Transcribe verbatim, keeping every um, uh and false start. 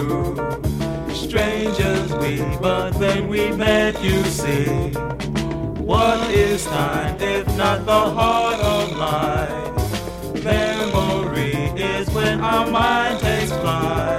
true. Strangers we, but when we met, you see. What is time if not the heart of life? Memory is when our mind takes flight.